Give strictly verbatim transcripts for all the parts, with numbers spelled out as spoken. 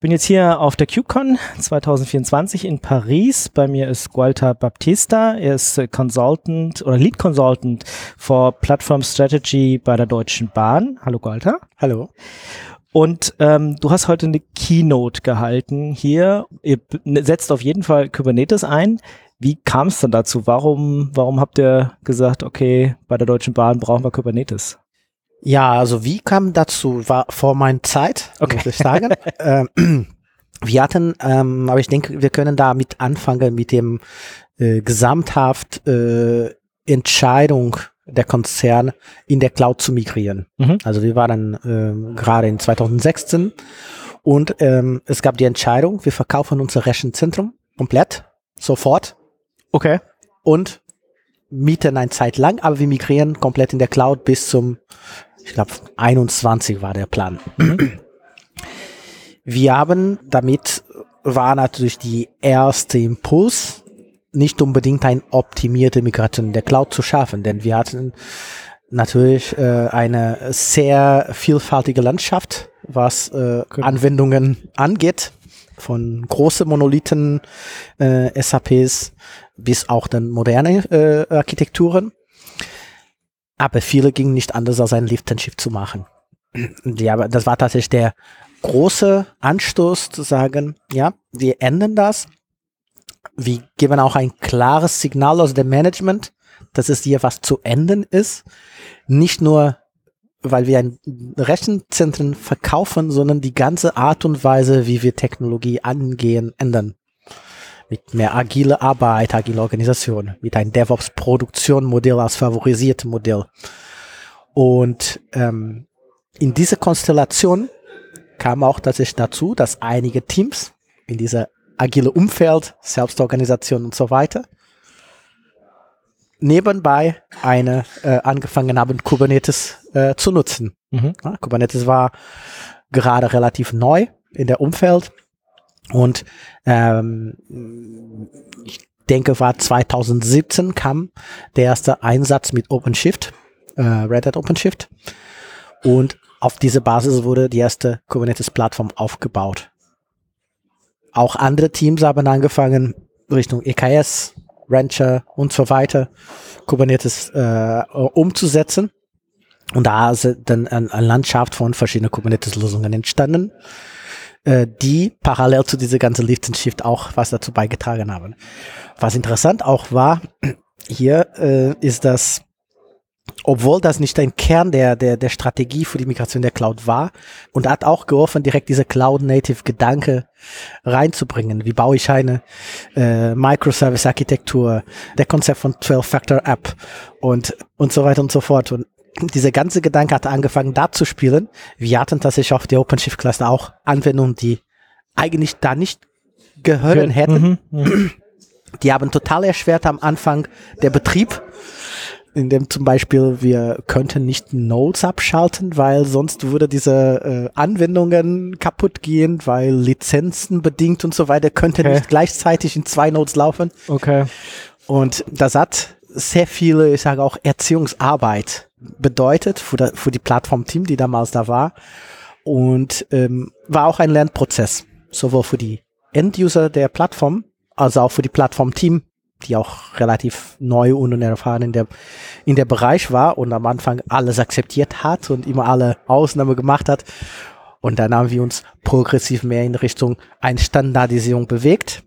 bin jetzt hier auf der KubeCon zwanzig vierundzwanzig in Paris. Bei mir ist Gualter Baptista. Er ist Consultant oder Lead Consultant for Platform Strategy bei der Deutschen Bahn. Hallo Gualter. Hallo. Und ähm, du hast heute eine Keynote gehalten hier. Ihr setzt auf jeden Fall Kubernetes ein. Wie kam es denn dazu? Warum, warum habt ihr gesagt, okay, bei der Deutschen Bahn brauchen wir Kubernetes? Ja, also wie kam dazu? War vor meiner Zeit, okay. muss ich sagen. ähm, wir hatten, ähm, aber ich denke, wir können damit anfangen mit dem äh, gesamthaft äh, Entscheidung der Konzern in der Cloud zu migrieren. Mhm. Also wir waren äh, gerade in zwanzig sechzehn und ähm, es gab die Entscheidung, wir verkaufen unser Rechenzentrum komplett, sofort. Okay. Und mieten eine Zeit lang, aber wir migrieren komplett in der Cloud bis zum, ich glaube, einundzwanzig war der Plan. Mhm. Wir haben, damit war natürlich die erste Impuls, nicht unbedingt eine optimierte Migration in der Cloud zu schaffen, denn wir hatten natürlich äh, eine sehr vielfältige Landschaft, was äh, okay. Anwendungen angeht, von großen Monolithen, äh, S A Ps bis auch dann moderne äh, Architekturen. Aber viele gingen nicht anders, als ein Lift and Shift zu machen. Ja, das war tatsächlich der große Anstoß zu sagen, ja, wir ändern das. Wir geben auch ein klares Signal aus dem Management, dass es hier was zu ändern ist. Nicht nur, weil wir ein Rechenzentren verkaufen, sondern die ganze Art und Weise, wie wir Technologie angehen, ändern. Mit mehr agile Arbeit, agile Organisation, mit einem DevOps-Produktion-Modell als favorisiertes Modell. Und ähm, in dieser Konstellation kam auch tatsächlich dazu, dass einige Teams in dieser agile Umfeld, Selbstorganisation und so weiter, nebenbei eine äh, angefangen haben, Kubernetes äh, zu nutzen. Mhm. Ja, Kubernetes war gerade relativ neu in der Umfeld und ähm, ich denke, war zwanzig siebzehn kam der erste Einsatz mit OpenShift, äh, Red Hat OpenShift, und auf diese Basis wurde die erste Kubernetes-Plattform aufgebaut. Auch andere Teams haben angefangen, Richtung E K S, Rancher und so weiter, Kubernetes äh, umzusetzen. Und da ist dann eine Landschaft von verschiedenen Kubernetes-Lösungen entstanden, äh, die parallel zu dieser ganzen Lift and Shift auch was dazu beigetragen haben. Was interessant auch war, hier äh, ist das, obwohl das nicht ein Kern der, der, der Strategie für die Migration der Cloud war, und hat auch geholfen, direkt diese Cloud-Native-Gedanke reinzubringen. Wie baue ich eine äh, Microservice-Architektur, der Konzept von zwölf-Factor-App und, und so weiter und so fort. Und dieser ganze Gedanke hat angefangen, da zu spielen. Wir hatten tatsächlich auf der OpenShift-Cluster auch Anwendungen, die eigentlich da nicht gehören okay. hätten. Mhm, mh. Die haben total erschwert am Anfang der Betrieb, in dem zum Beispiel wir könnten nicht Nodes abschalten, weil sonst würde diese äh, Anwendungen kaputt gehen, weil Lizenzen bedingt und so weiter könnten okay. nicht gleichzeitig in zwei Nodes laufen. Okay. Und das hat sehr viele, ich sage auch Erziehungsarbeit bedeutet für, da, für die Plattform-Team, die damals da war, und ähm, war auch ein Lernprozess, sowohl für die End-User der Plattform als auch für die Plattform-Team, die auch relativ neu und unerfahren in der, in der Bereich war und am Anfang alles akzeptiert hat und immer alle Ausnahmen gemacht hat. Und dann haben wir uns progressiv mehr in Richtung eine Standardisierung bewegt.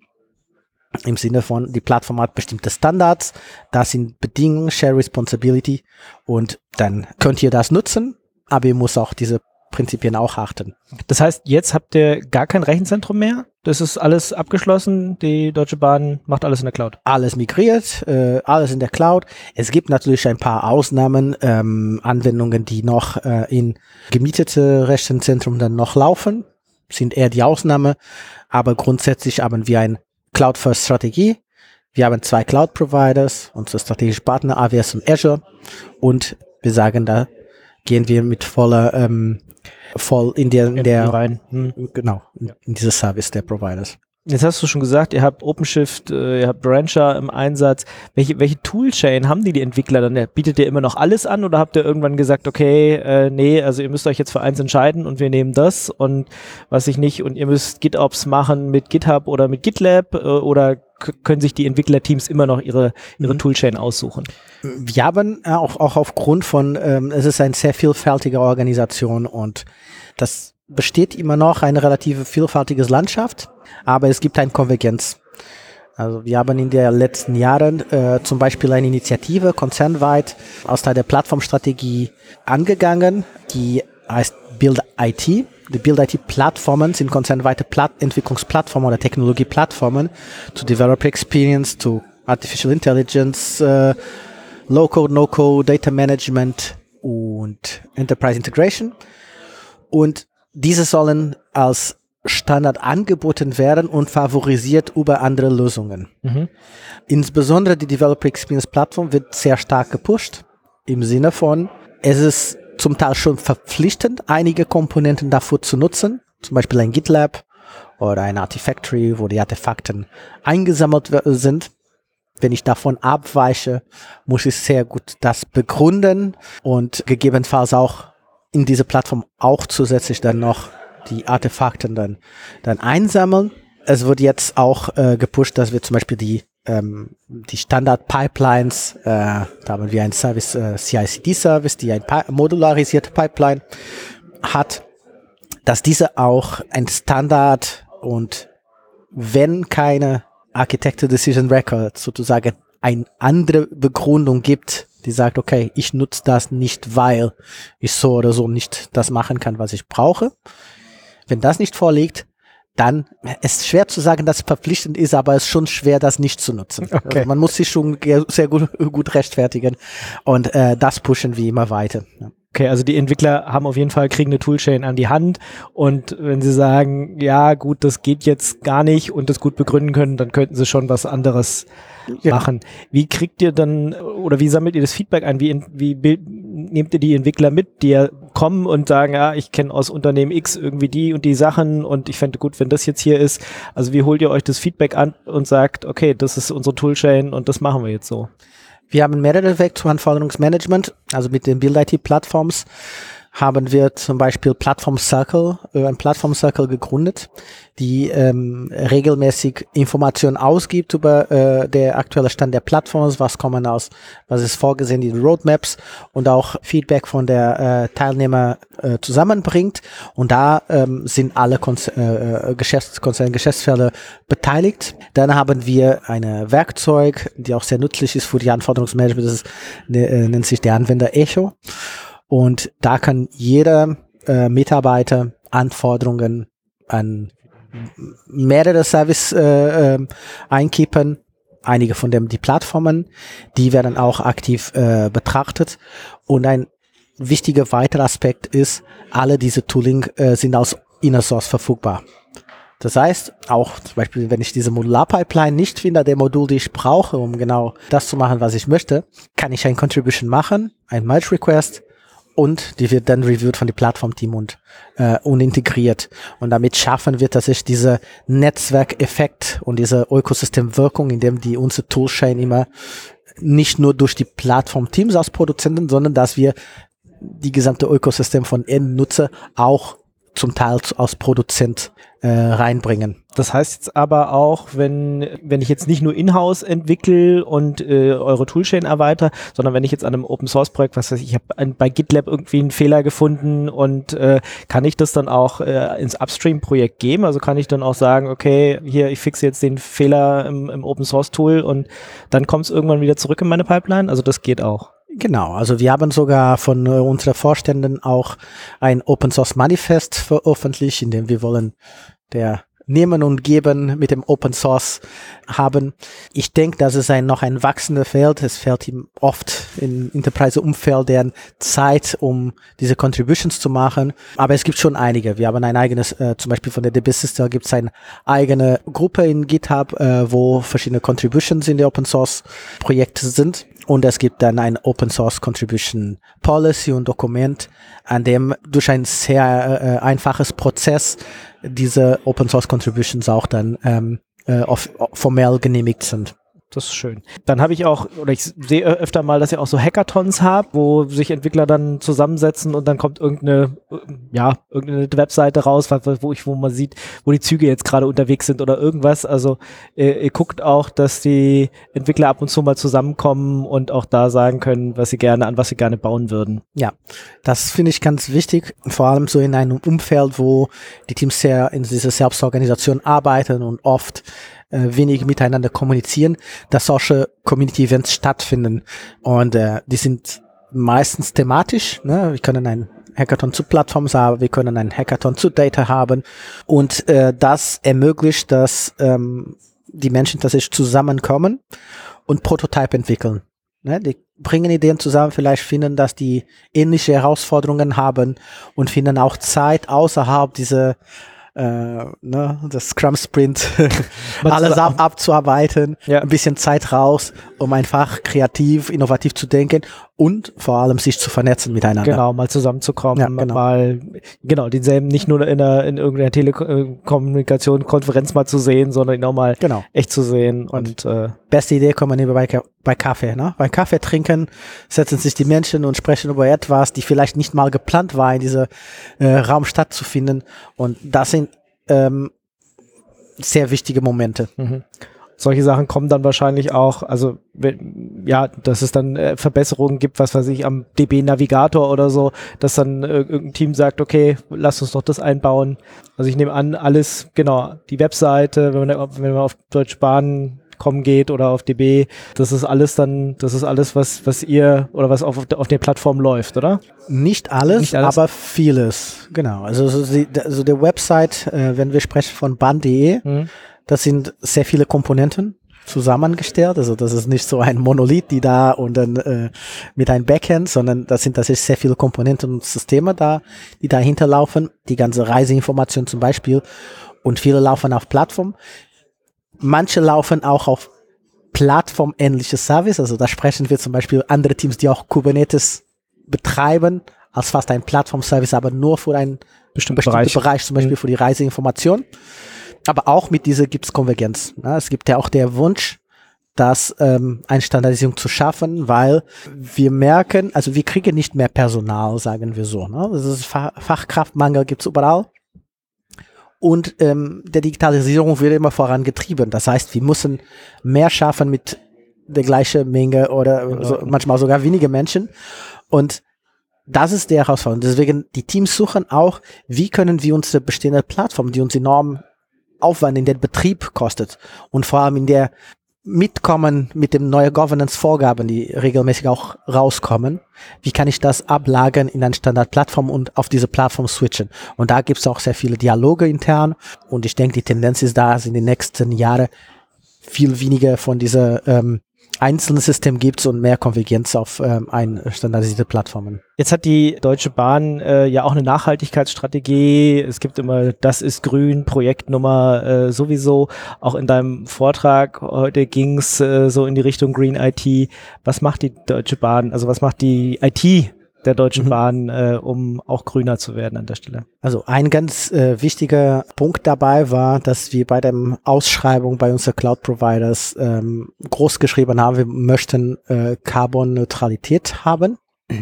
Im Sinne von, die Plattform hat bestimmte Standards, das sind Bedingungen, Share Responsibility, und dann könnt ihr das nutzen, aber ihr müsst auch diese Prinzipien auch achten. Das heißt, jetzt habt ihr gar kein Rechenzentrum mehr? Das ist alles abgeschlossen? Die Deutsche Bahn macht alles in der Cloud? Alles migriert, äh, alles in der Cloud. Es gibt natürlich ein paar Ausnahmen, ähm, Anwendungen, die noch äh, in gemietete Rechenzentrum dann noch laufen, sind eher die Ausnahme, aber grundsätzlich haben wir ein Cloud-First-Strategie. Wir haben zwei Cloud-Providers, unsere strategischen Partner A W S und Azure, und wir sagen, da gehen wir mit voller ähm, voll in der, in der rein. Hm. genau, in, in dieses Service der Providers. Jetzt hast du schon gesagt, ihr habt OpenShift, äh, ihr habt Brancher im Einsatz. Welche, welche Toolchain haben die die Entwickler dann? Bietet ihr immer noch alles an oder habt ihr irgendwann gesagt, okay, äh, nee, also ihr müsst euch jetzt für eins entscheiden und wir nehmen das und was ich nicht und ihr müsst GitOps machen mit GitHub oder mit GitLab äh, oder k- können sich die Entwicklerteams immer noch ihre, ihre mhm. Toolchain aussuchen? Wir haben äh, auch, auch aufgrund von, ähm, es ist eine sehr vielfältige Organisation und das besteht immer noch eine relativ vielfältige Landschaft, aber es gibt eine Konvergenz. Also wir haben in den letzten Jahren äh, zum Beispiel eine Initiative konzernweit aus der Plattformstrategie angegangen, die heißt Build I T. Die Build I T-Plattformen sind konzernweite Platt- Entwicklungsplattformen oder Technologieplattformen zu Developer Experience, zu Artificial Intelligence, äh, Low-Code, No-Code, Data Management und Enterprise Integration. Und diese sollen als Standard angeboten werden und favorisiert über andere Lösungen. Mhm. Insbesondere die Developer Experience Plattform wird sehr stark gepusht, im Sinne von, es ist zum Teil schon verpflichtend, einige Komponenten dafür zu nutzen, zum Beispiel ein GitLab oder ein Artifactory, wo die Artefakten eingesammelt sind. Wenn ich davon abweiche, muss ich sehr gut das begründen und gegebenenfalls auch in diese Plattform auch zusätzlich dann noch die Artefakten dann, dann einsammeln. Es wird jetzt auch äh, gepusht, dass wir zum Beispiel die, ähm, die Standard-Pipelines, äh, da haben wir einen Service, äh, C I C D-Service, die ein Pi- modularisierte Pipeline hat, dass diese auch ein Standard und wenn keine Architecture Decision Record sozusagen eine andere Begründung gibt, die sagt, okay, ich nutze das nicht, weil ich so oder so nicht das machen kann, was ich brauche. Wenn das nicht vorliegt, dann ist es schwer zu sagen, dass es verpflichtend ist, aber es ist schon schwer, das nicht zu nutzen. Okay. Also man muss sich schon sehr gut, gut rechtfertigen und äh, das pushen wir immer weiter. Ja. Okay, also die Entwickler haben auf jeden Fall, kriegen eine Toolchain an die Hand und wenn sie sagen, ja gut, das geht jetzt gar nicht und das gut begründen können, dann könnten sie schon was anderes ja. machen. Wie kriegt ihr dann oder wie sammelt ihr das Feedback ein? Wie, wie bild, nehmt ihr die Entwickler mit, die ja kommen und sagen, ja, ich kenne aus Unternehmen X irgendwie die und die Sachen und ich fände gut, wenn das jetzt hier ist. Also wie holt ihr euch das Feedback an und sagt, okay, das ist unsere Toolchain und das machen wir jetzt so? Wir haben mehrere Wege zum Anforderungsmanagement, also mit den Build I T-Plattforms haben wir zum Beispiel Plattform Circle, äh, ein Plattform Circle gegründet, die ähm, regelmäßig Informationen ausgibt über äh, der aktuelle Stand der Plattforms, was kommen aus, was ist vorgesehen, die Roadmaps und auch Feedback von der äh, Teilnehmer äh, zusammenbringt. Und da ähm, sind alle Konz- äh, Geschäftskonzerne, Geschäftsfelder beteiligt. Dann haben wir eine Werkzeug, die auch sehr nützlich ist für die Anforderungsmanagement, das ist, äh, nennt sich der Anwender Echo. Und da kann jeder äh, Mitarbeiter Anforderungen an mehrere Service äh, äh, einkippen. Einige von dem die Plattformen, die werden auch aktiv äh, betrachtet. Und ein wichtiger weiterer Aspekt ist, alle diese Tooling äh, sind als Inner Source verfügbar. Das heißt, auch zum Beispiel, wenn ich diese Modular-Pipeline nicht finde, der Modul, die ich brauche, um genau das zu machen, was ich möchte, kann ich ein Contribution machen, ein Merge-Request, und die wird dann reviewed von dem Plattformteam und, äh, und integriert. Und damit schaffen wir, dass ich diese Netzwerkeffekt und diese Ökosystemwirkung, in dem die unsere Toolchain immer nicht nur durch die Plattformteams als Produzenten, sondern dass wir die gesamte Ökosystem von Endnutzer auch zum Teil als Produzent äh, reinbringen. Das heißt jetzt aber auch, wenn wenn ich jetzt nicht nur in-house entwickle und äh, eure Toolchain erweitere, sondern wenn ich jetzt an einem Open-Source-Projekt, was weiß ich, ich habe bei GitLab irgendwie einen Fehler gefunden und äh, kann ich das dann auch äh, ins Upstream-Projekt geben? Also kann ich dann auch sagen, okay, hier, ich fixe jetzt den Fehler im, im Open-Source-Tool und dann kommt es irgendwann wieder zurück in meine Pipeline? Also das geht auch. Genau, also wir haben sogar von äh, unseren Vorständen auch ein Open-Source-Manifest veröffentlicht, in dem wir wollen der Nehmen und Geben mit dem Open Source haben. Ich denke, das ist ein noch ein wachsendes Feld. Es fällt ihm oft in Enterprise-Umfeld deren Zeit, um diese Contributions zu machen. Aber es gibt schon einige. Wir haben ein eigenes, äh, zum Beispiel von der D B System gibt es eine eigene Gruppe in GitHub, äh, wo verschiedene Contributions in die Open Source Projekte sind. Und es gibt dann ein Open Source Contribution Policy und Dokument, an dem durch ein sehr äh, einfaches Prozess diese Open Source Contributions auch dann ähm, äh, auf, formell genehmigt sind. Das ist schön. Dann habe ich auch, oder ich sehe öfter mal, dass ihr auch so Hackathons habt, wo sich Entwickler dann zusammensetzen und dann kommt irgendeine, ja, irgendeine Webseite raus, wo ich, wo man sieht, wo die Züge jetzt gerade unterwegs sind oder irgendwas. Also ihr, ihr guckt auch, dass die Entwickler ab und zu mal zusammenkommen und auch da sagen können, was sie gerne, an was sie gerne bauen würden. Ja, das finde ich ganz wichtig, vor allem so in einem Umfeld, wo die Teams sehr in dieser Selbstorganisation arbeiten und oft wenig miteinander kommunizieren, dass solche Community-Events stattfinden. Und äh, die sind meistens thematisch. Ne? Wir können einen Hackathon zu Plattforms haben, wir können einen Hackathon zu Data haben. Und äh, das ermöglicht, dass ähm, die Menschen tatsächlich zusammenkommen und Prototype entwickeln. Ne? Die bringen Ideen zusammen, vielleicht finden, dass die ähnliche Herausforderungen haben und finden auch Zeit außerhalb dieser Äh, ne, das Scrum Sprint alles ab, abzuarbeiten, ja. Ein bisschen Zeit raus, um einfach kreativ, innovativ zu denken und vor allem sich zu vernetzen miteinander. Genau, mal zusammenzukommen, ja, genau. mal genau denselben nicht nur in, einer, in irgendeiner Telekommunikation, Konferenz mal zu sehen, sondern ihn auch mal genau. echt zu sehen. Und, und äh, beste Idee kommen immer bei, bei Kaffee. Ne? Beim Kaffee trinken setzen sich die Menschen und sprechen über etwas, die vielleicht nicht mal geplant war, in diesem äh, Raum stattzufinden. Und das sind ähm, sehr wichtige Momente. Mhm. Solche Sachen kommen dann wahrscheinlich auch, also ja, dass es dann äh, Verbesserungen gibt, was weiß ich, am D B-Navigator oder so, dass dann äh, irgendein Team sagt, okay, lass uns doch das einbauen. Also ich nehme an, alles, genau, die Webseite, wenn man, wenn man auf Deutsche Bahn kommen geht oder auf D B, das ist alles dann, das ist alles, was, was ihr oder was auf, auf der Plattform läuft, oder? Nicht alles, Nicht alles, aber vieles, genau. Also, so die, also der Website, äh, wenn wir sprechen von bahn punkt de, mhm. Das sind sehr viele Komponenten zusammengestellt. Also das ist nicht so ein Monolith, die da und dann äh, mit einem Backend, sondern das sind tatsächlich sehr viele Komponenten und Systeme da, die dahinter laufen. Die ganze Reiseinformation zum Beispiel. Und viele laufen auf Plattform. Manche laufen auch auf plattformähnliche Service. Also da sprechen wir zum Beispiel andere Teams, die auch Kubernetes betreiben, als fast ein Plattform-Service, aber nur für einen bestimmten Bereich, Bereich zum Beispiel mhm. für die Reiseinformation. Aber auch mit dieser gibt es Konvergenz. Ne? Es gibt ja auch der Wunsch, dass ähm, eine Standardisierung zu schaffen, weil wir merken, also wir kriegen nicht mehr Personal, sagen wir so. Ne? Das ist Fach- Fachkraftmangel gibt es überall. Und ähm, der Digitalisierung wird immer vorangetrieben. Das heißt, wir müssen mehr schaffen mit der gleichen Menge oder genau. so, manchmal sogar weniger Menschen. Und das ist die Herausforderung. Deswegen, die Teams suchen auch, wie können wir unsere bestehende Plattform, die uns enorm Aufwand in den Betrieb kostet und vor allem in der Mitkommen mit den neuen Governance-Vorgaben, die regelmäßig auch rauskommen, wie kann ich das ablagern in eine Standardplattform und auf diese Plattform switchen? Und da gibt es auch sehr viele Dialoge intern und ich denke, die Tendenz ist da, dass in den nächsten Jahren viel weniger von dieser ähm, einzelnen System gibt und mehr Konvergenz auf ähm, ein standardisierte Plattformen. Jetzt hat die Deutsche Bahn äh, ja auch eine Nachhaltigkeitsstrategie. Es gibt immer, das ist grün, Projektnummer äh, sowieso. Auch in deinem Vortrag heute ging es äh, so in die Richtung Green I T. Was macht die Deutsche Bahn, also was macht die I T der Deutschen mhm. Bahn, äh, um auch grüner zu werden an der Stelle? Also ein ganz äh, wichtiger Punkt dabei war, dass wir bei der Ausschreibung bei unseren Cloud-Providers ähm, groß geschrieben haben, wir möchten äh, Carbon-Neutralität haben.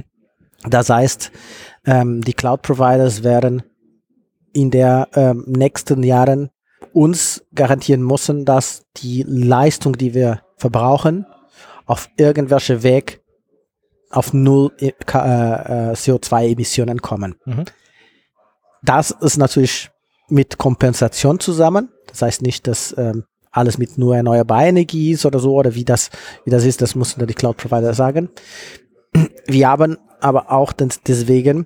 Das heißt, ähm, die Cloud-Providers werden in der ähm, nächsten Jahren uns garantieren müssen, dass die Leistung, die wir verbrauchen, auf irgendwelche Weg auf null äh, äh, C O zwei Emissionen kommen. Mhm. Das ist natürlich mit Kompensation zusammen. Das heißt nicht, dass ähm, alles mit nur erneuerbarer Energie ist oder so, oder wie das, wie das ist, das müssen die Cloud-Provider sagen. Wir haben aber auch deswegen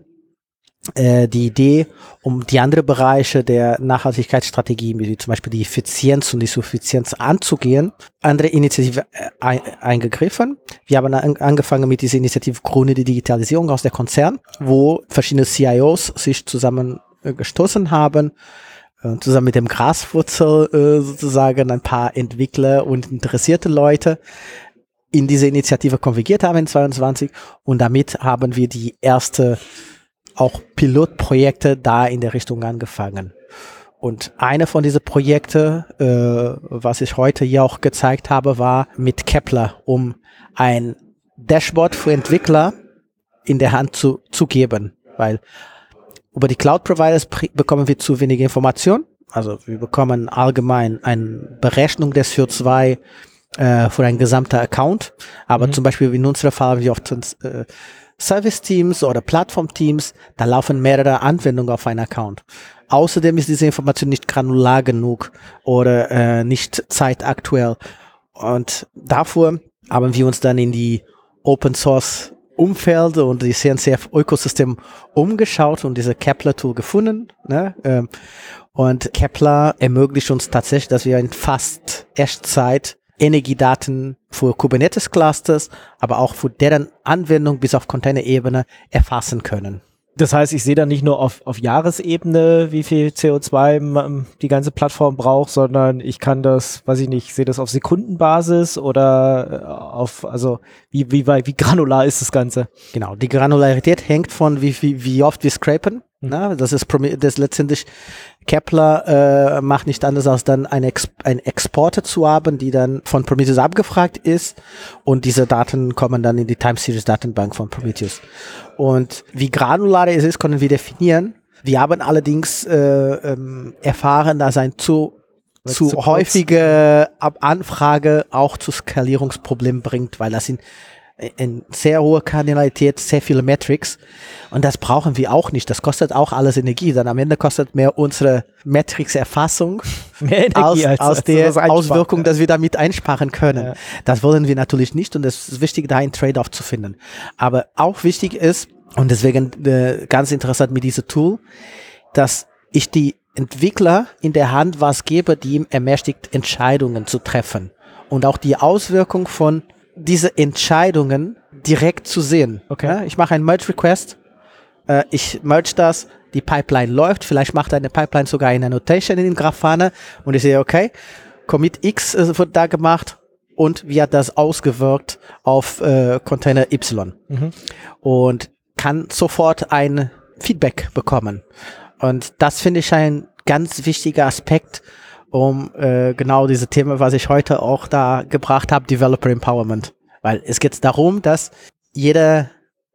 äh, die Idee, um die anderen Bereiche der Nachhaltigkeitsstrategie, wie zum Beispiel die Effizienz und die Suffizienz anzugehen, andere Initiative ein, eingegriffen. Wir haben an, angefangen mit dieser Initiative Grüne Digitalisierung aus der Konzern, wo verschiedene C I Os sich zusammengestoßen haben, äh, zusammen mit dem Graswurzel äh, sozusagen ein paar Entwickler und interessierte Leute in diese Initiative konvergiert haben in zweiundzwanzig und damit haben wir die erste auch Pilotprojekte da in der Richtung angefangen. und eine von diesen Projekten, äh, was ich heute hier auch gezeigt habe, war mit Kepler, um ein Dashboard für Entwickler in der Hand zu, zu geben, weil über die Cloud-Providers bekommen wir zu wenige Informationen. Also wir bekommen allgemein eine Berechnung des C O zwei äh, für einen gesamten Account, aber mhm. zum Beispiel in unserem Fall haben wir oft äh, Service-Teams oder Plattform-Teams, da laufen mehrere Anwendungen auf einen Account. Außerdem ist diese Information nicht granular genug oder äh, nicht zeitaktuell. Und dafür haben wir uns dann in die Open-Source-Umfeld und die C N C F-Ökosystem umgeschaut und diese Kepler-Tool gefunden. Ne? Ähm, und Kepler ermöglicht uns tatsächlich, dass wir in fast Echtzeit Energiedaten für Kubernetes-Clusters, aber auch für deren Anwendung bis auf Container-Ebene erfassen können. Das heißt, ich sehe dann nicht nur auf, auf Jahresebene, wie viel C O zwei die ganze Plattform braucht, sondern ich kann das, weiß ich nicht, sehe das auf Sekundenbasis oder auf, also wie, wie, wie granular ist das Ganze? Genau, die Granularität hängt von wie, wie, wie oft wir scrapen. Mhm. Na, das ist, das letztendlich Kepler äh, macht nicht anders als dann eine Ex ein Exporter zu haben, die dann von Prometheus abgefragt ist und diese Daten kommen dann in die Time Series Datenbank von Prometheus. Und wie granular es ist, können wir definieren. Wir haben allerdings äh, ähm, erfahren, dass ein zu, zu, zu häufige Ab Anfrage auch zu Skalierungsproblemen bringt, weil das sind in sehr hohe Kardinalität, sehr viele Metrics und das brauchen wir auch nicht. Das kostet auch alles Energie. Dann am Ende kostet mehr unsere Metrics-Erfassung mehr Energie als, als, aus als der das Auswirkung, dass wir damit einsparen können. Ja. Das wollen wir natürlich nicht und es ist wichtig, da einen Trade-off zu finden. Aber auch wichtig ist, und deswegen äh, ganz interessant mit diesem Tool, dass ich die Entwickler in der Hand was gebe, die ihm ermächtigt, Entscheidungen zu treffen und auch die Auswirkung von diese Entscheidungen direkt zu sehen. Okay. Ja, ich mache einen Merge-Request, äh, ich merge das, die Pipeline läuft, vielleicht macht eine Pipeline sogar eine Annotation in den Grafana und ich sehe, okay, Commit X äh, wird da gemacht und wie hat das ausgewirkt auf äh, Container Y. Mhm. Und kann sofort ein Feedback bekommen. Und das finde ich ein ganz wichtiger Aspekt, um äh, genau diese Themen, was ich heute auch da gebracht habe, Developer Empowerment. Weil es geht darum, dass jeder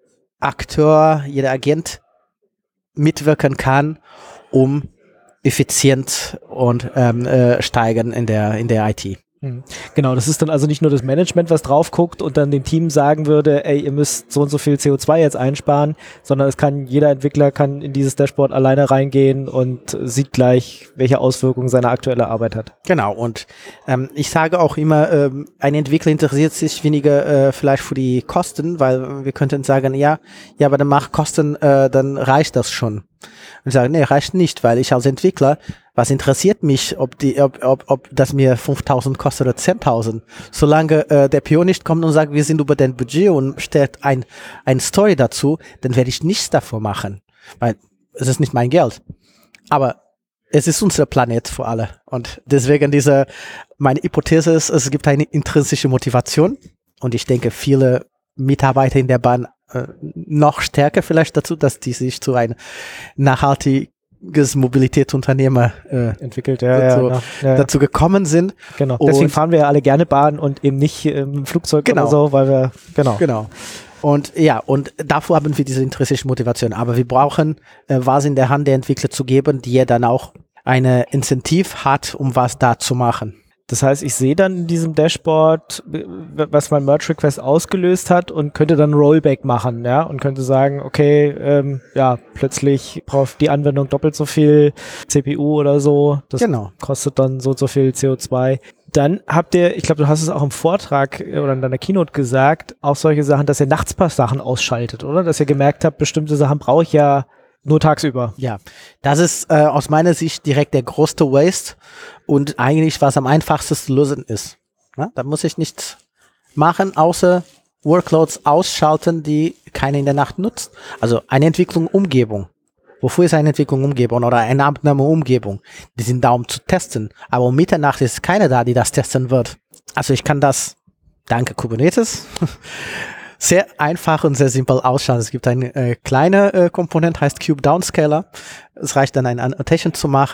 Akteur, jeder Agent mitwirken kann, um effizient und ähm, äh, steigen in der, in der I T. Genau, das ist dann also nicht nur das Management, was drauf guckt und dann dem Team sagen würde, ey, ihr müsst so und so viel C O zwei jetzt einsparen, sondern es kann, jeder Entwickler kann in dieses Dashboard alleine reingehen und sieht gleich, welche Auswirkungen seine aktuelle Arbeit hat. Genau, und ähm, ich sage auch immer, ähm, ein Entwickler interessiert sich weniger äh, vielleicht für die Kosten, weil wir könnten sagen, ja, ja, aber dann mach Kosten, äh, dann reicht das schon. Und ich sage, nee, reicht nicht, weil ich als Entwickler, was interessiert mich, ob die, ob, ob, ob das mir fünftausend kostet oder zehntausend? Solange äh, der P O nicht kommt und sagt, wir sind über dein Budget und stellt ein, ein Story dazu, dann werde ich nichts davor machen, weil es ist nicht mein Geld. Aber es ist unser Planet für alle. Und deswegen diese, meine Hypothese ist, es gibt eine intrinsische Motivation und ich denke, viele Mitarbeiter in der Bahn äh, noch stärker vielleicht dazu, dass die sich zu einem nachhaltiges Mobilitätsunternehmen äh, entwickelt, ja, dazu, ja, ja, ja. dazu gekommen sind. Genau. Deswegen und fahren wir ja alle gerne Bahn und eben nicht im Flugzeug genau. oder so, weil wir, genau. Genau. Und ja, und davor haben wir diese intrinsische Motivation. Aber wir brauchen äh, was in der Hand der Entwickler zu geben, die ja dann auch eine Incentive hat, um was da zu machen. Das heißt, ich sehe dann in diesem Dashboard, was mein Merge-Request ausgelöst hat und könnte dann Rollback machen, ja, und könnte sagen, okay, ähm, ja, plötzlich braucht die Anwendung doppelt so viel C P U oder so. Das genau. kostet dann so und so viel C O zwei. Dann habt ihr, ich glaube, du hast es auch im Vortrag oder in deiner Keynote gesagt, auch solche Sachen, dass ihr nachts paar Sachen ausschaltet, oder? Dass ihr gemerkt habt, bestimmte Sachen brauche ich ja nur tagsüber. Ja, das ist äh, aus meiner Sicht direkt der größte Waste und eigentlich was am einfachsten zu lösen ist. Ja, da muss ich nichts machen, außer Workloads ausschalten, die keiner in der Nacht nutzt. Also eine Entwicklung-Umgebung. Wofür ist eine Entwicklung-Umgebung oder eine Abnahme-Umgebung? Die sind da, um zu testen. Aber um Mitternacht ist keiner da, die das testen wird. Also ich kann das, danke Kubernetes, sehr einfach und sehr simpel ausschalten. Es gibt eine äh, kleine äh, Komponente, heißt Cube Downscaler. Es reicht dann, eine Annotation zu machen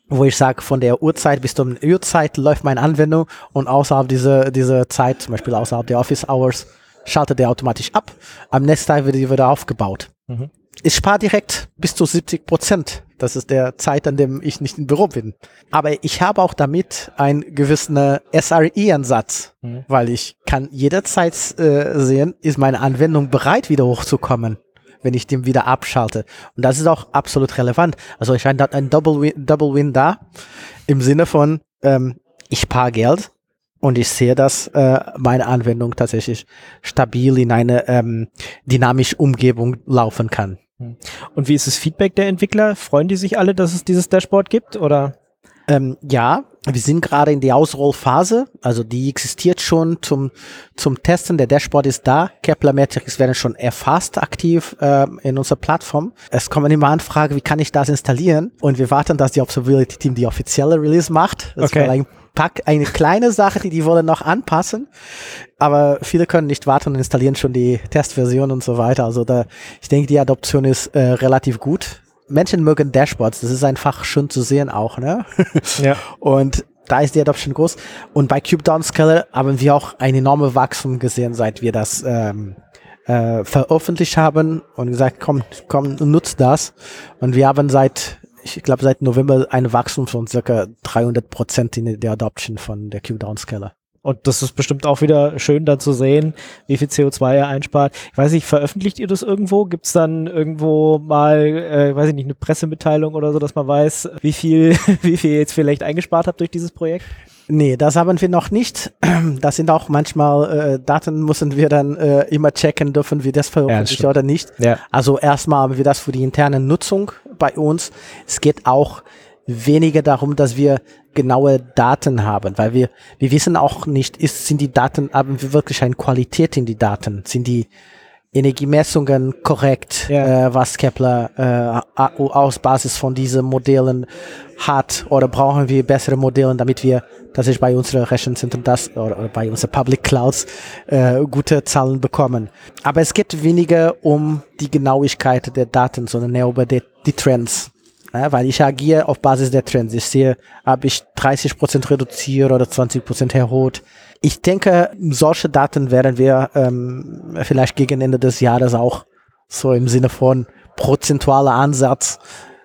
wo ich sage, von der Uhrzeit bis zur Uhrzeit läuft meine Anwendung und außerhalb dieser, dieser Zeit, zum Beispiel außerhalb der Office Hours, schaltet der automatisch ab. Am nächsten Tag wird die wieder aufgebaut. Mhm. Ich spare direkt bis zu siebzig Prozent. Das ist der Zeit, an dem ich nicht im Büro bin. Aber ich habe auch damit einen gewissen S R E-Ansatz, mhm. weil ich kann jederzeit äh, sehen, ist meine Anwendung bereit, wieder hochzukommen, wenn ich den wieder abschalte. Und das ist auch absolut relevant. Also ich habe ein Double Win, Double Win da, im Sinne von, ähm, ich spare Geld und ich sehe, dass äh, meine Anwendung tatsächlich stabil in eine ähm, dynamische Umgebung laufen kann. Und wie ist das Feedback der Entwickler? Freuen die sich alle, dass es dieses Dashboard gibt, oder? Ähm, ja, wir sind gerade in der Ausrollphase, also die existiert schon zum zum Testen. Der Dashboard ist da. Kepler Metrics werden schon erfasst aktiv äh, in unserer Plattform. Es kommen immer Anfragen, wie kann ich das installieren? Und wir warten, dass die Observability Team die offizielle Release macht. Das okay. ist ein Pack, eine kleine Sache, die die wollen noch anpassen. Aber viele können nicht warten und installieren schon die Testversion und so weiter. Also da, ich denke, die Adoption ist äh, relativ gut. Menschen mögen Dashboards, das ist einfach schön zu sehen auch, ne? Ja. Und da ist die Adoption groß. Und bei Cube Downscaler haben wir auch ein enormes Wachstum gesehen, seit wir das ähm, äh, veröffentlicht haben und gesagt, komm, komm, nutzt das. Und wir haben seit, ich glaube, seit November ein Wachstum von circa dreihundert Prozent in der Adoption von der Cube Downscaler. Und das ist bestimmt auch wieder schön dann zu sehen, wie viel C O zwei er einspart. Ich weiß nicht, veröffentlicht ihr das irgendwo? Gibt es dann irgendwo mal, äh, weiß ich nicht, eine Pressemitteilung oder so, dass man weiß, wie viel, wie viel ihr jetzt vielleicht eingespart habt durch dieses Projekt? Nee, das haben wir noch nicht. Das sind auch manchmal äh, Daten, müssen wir dann äh, immer checken, dürfen wir das veröffentlichen ja, oder nicht. Ja. Also erstmal haben wir das für die interne Nutzung bei uns. Es geht auch weniger darum, dass wir genaue Daten haben, weil wir wir wissen auch nicht, ist sind die Daten, haben wir wirklich eine Qualität in die Daten? Sind die Energiemessungen korrekt, ja. äh, was Kepler äh, aus Basis von diesen Modellen hat, oder brauchen wir bessere Modelle, damit wir tatsächlich bei unseren Rechenzentren das oder, oder bei unseren Public Clouds äh, gute Zahlen bekommen. Aber es geht weniger um die Genauigkeit der Daten, sondern mehr über die, die Trends. Ja, weil ich agiere auf Basis der Trends. Ich sehe, ob ich dreißig Prozent reduziere oder zwanzig Prozent erhöht. Ich denke, solche Daten werden wir ähm, vielleicht gegen Ende des Jahres auch so im Sinne von prozentualer Ansatz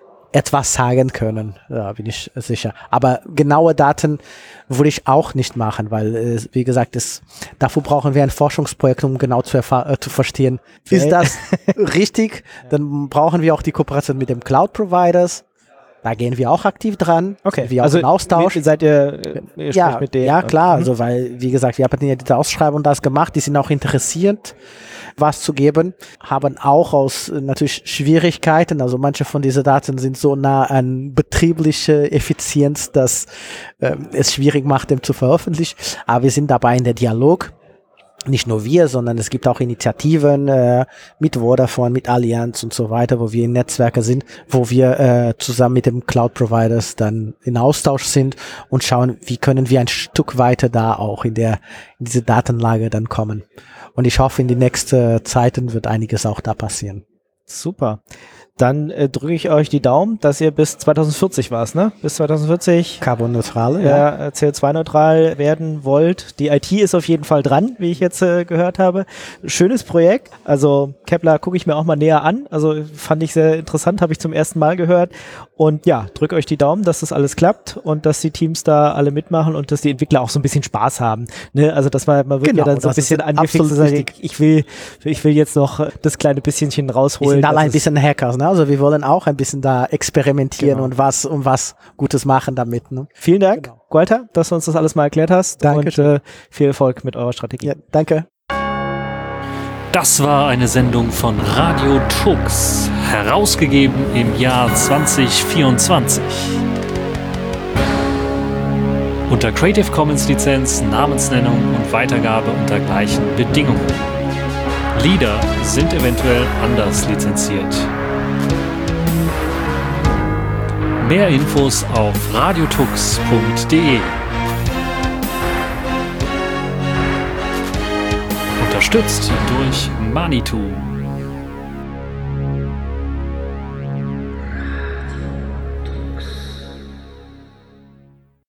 etwas sagen können. Ja, bin ich sicher. Aber genaue Daten würde ich auch nicht machen, weil, äh, wie gesagt, es, dafür brauchen wir ein Forschungsprojekt, um genau zu, erfahr- äh, zu verstehen, okay. Ist das richtig? Dann brauchen wir auch die Kooperation mit dem Cloud-Providers. Da gehen wir auch aktiv dran. Okay, wir also auch in Austausch. Wie seid ihr, ihr ja, mit denen? Ja, klar, mhm. also weil, wie gesagt, wir haben ja diese Ausschreibung das gemacht, die sind auch interessiert, was zu geben, haben auch aus äh, natürlich Schwierigkeiten, also manche von diesen Daten sind so nah an betriebliche Effizienz, dass äh, es schwierig macht, dem zu veröffentlichen, aber wir sind dabei in der Dialog. Nicht nur wir, sondern es gibt auch Initiativen äh, mit Vodafone, mit Allianz und so weiter, wo wir in Netzwerke sind, wo wir äh, zusammen mit dem Cloud-Providers dann in Austausch sind und schauen, wie können wir ein Stück weiter da auch in der in diese Datenlage dann kommen. Und ich hoffe, in die nächsten Zeiten wird einiges auch da passieren. Super. Dann äh, drücke ich euch die Daumen, dass ihr bis zwanzig vierzig war's, ne? Bis zwanzig vierzig Carbonneutral, ja, ja. C O zwei neutral werden wollt. Die I T ist auf jeden Fall dran, wie ich jetzt äh, gehört habe. Schönes Projekt. Also Kepler gucke ich mir auch mal näher an. Also fand ich sehr interessant, habe ich zum ersten Mal gehört. Und ja, drücke euch die Daumen, dass das alles klappt und dass die Teams da alle mitmachen und dass die Entwickler auch so ein bisschen Spaß haben. Ne? Also dass man, man wird genau, ja dann so ein bisschen angefixt und sagt, ich will, ich will jetzt noch das kleine bisschenchen rausholen. Wir sind alle ein bisschen Hackers, ne? Also wir wollen auch ein bisschen da experimentieren genau. und was und was Gutes machen damit. Ne? Vielen Dank, genau. Walter, dass du uns das alles mal erklärt hast. Danke. Und äh, viel Erfolg mit eurer Strategie. Ja, danke. Das war eine Sendung von Radio Tux, herausgegeben im Jahr zwanzig vierundzwanzig. Unter Creative Commons Lizenz, Namensnennung und Weitergabe unter gleichen Bedingungen. Lieder sind eventuell anders lizenziert. Mehr Infos auf radiotux punkt de. Unterstützt durch Manitou.